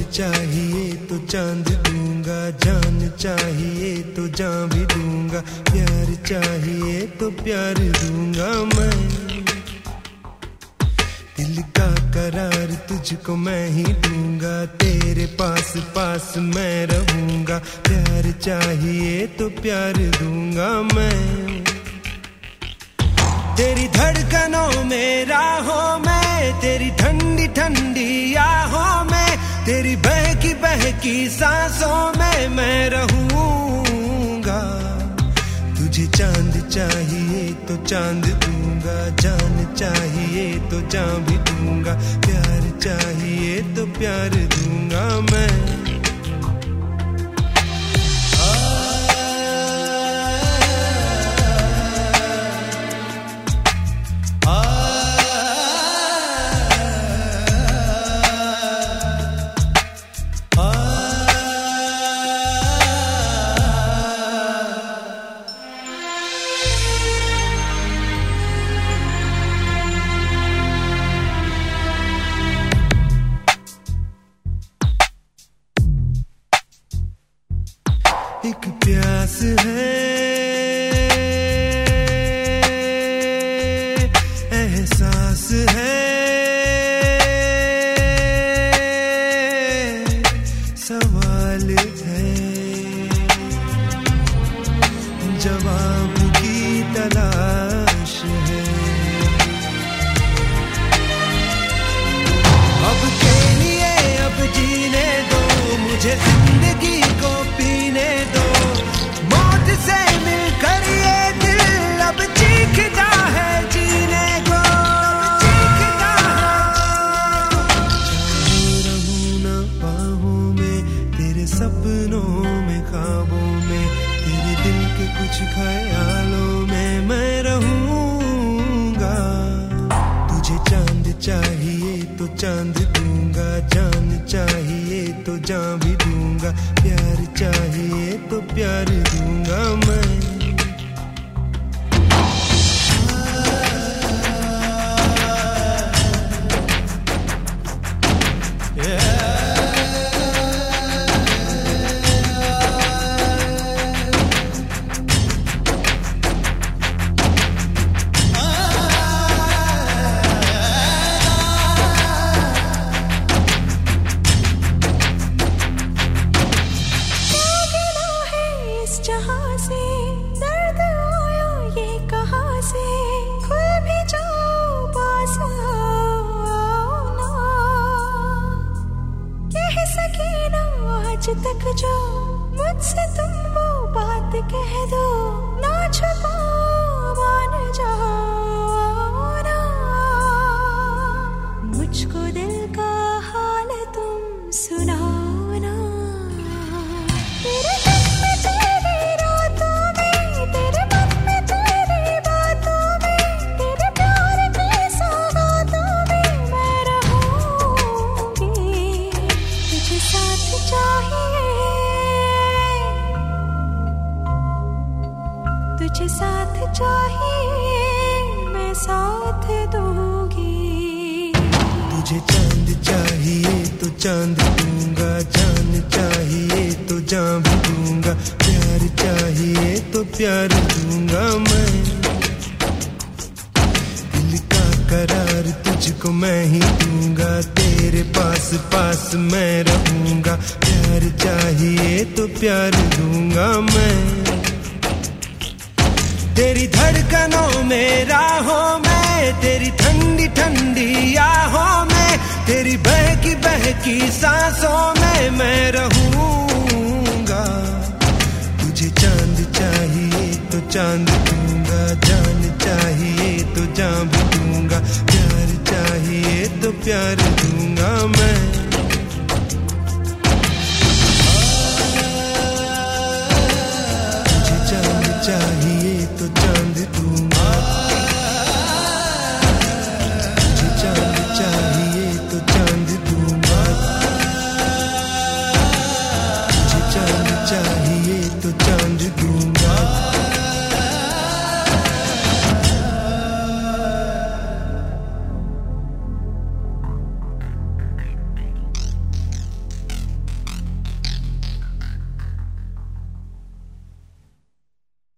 चाहिए तो चांद दूंगा, जान चाहिए तो जान भी दूंगा, प्यार चाहिए तो प्यार दूंगा मैं। दिल का करार तुझको मैं ही दूंगा, तेरे पास पास मैं रहूंगा, प्यार चाहिए तो प्यार दूंगा मैं। तेरी धड़कनों में राहों में, तेरी ठंडी ठंडी आहों में, तेरी बहकी सांसों में मैं रहूंगा। तुझे चांद चाहिए तो चांद दूंगा, जान चाहिए तो जान भी दूंगा, प्यार चाहिए तो प्यार दूंगा मैं। एक प्यास है, एहसास है, सवाल है, जवाब की तलाश है। अब के लिए अब जीने दो, मुझे जिंदगी को पीने दो, मौत से मिलकर ये दिल अब चीखता है जीने को, चीखता है। रहूं ना बाहों में, तेरे सपनों में, ख्वाबों में, तेरे दिल के कुछ ख्यालों में मैं रहूंगा। तुझे चांद चाहिए तो चांद दूंगा, जान चाहिए तो जान भी दूंगा, प्यार चाहिए तो प्यार दूंगा मैं। जहाँ से दर्द आया ये कहाँ से, खुल भी जाओ पास आओ ना, कह सके ना आज तक जो मुझसे तुम वो बात कह दो, ना छुपाओ मान जाओ ना। मुझको दिल का हाल तुम सुनाओ ना, तेरे तुझे साथ चाहिए मैं साथ दूंगी। तुझे चांद चाहिए तो चांद दूंगा, जान चाहिए तो जान भी दूंगा, प्यार चाहिए तो प्यार दूंगा मैं। दिल का करार तुझको मैं ही दूंगा, तेरे पास पास मैं रहूंगा, प्यार चाहिए तो प्यार दूंगा मैं। तेरी धड़कनों में राहों में, तेरी ठंडी ठंडी आहों में, तेरी बहकी सांसों में मैं रहूंगा। तुझे चांद चाहिए तो चांद दूंगा, जान चाहिए तो जान भी दूंगा, प्यार चाहिए तो प्यार दूंगा मैं। चाहिए तो चांद दूंगा, तुझे चांद चाहिए तो चांद दूंगा, तुझे चांद चाहिए तो चांद दूंगा।